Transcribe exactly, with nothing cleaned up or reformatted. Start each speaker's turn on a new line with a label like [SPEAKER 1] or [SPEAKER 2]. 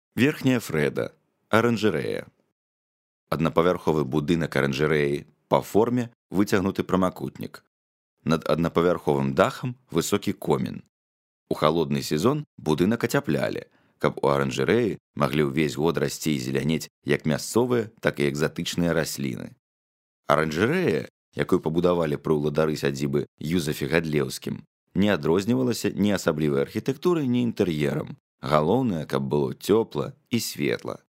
[SPEAKER 1] Верхняя Фрэда. Аранжарэя. Аднапавярховы будынак аранжарэі па форме выцягнуты прамакутнік. Над аднапавярховым дахам высокі комін. У халодны сезон будынак ацяплялі, каб у аранжарэі маглі ўвесь год расці і зелянець як мясцовыя, так і экзатычныя расліны. Аранжарэя, якую пабудавалі пры ўладары сядзібы Юзефе Гадлеўскім, не адрознівалася ні асаблівай архітэктурай, ні інтэр'ерам. Галоўнае, каб было цёпла і светла.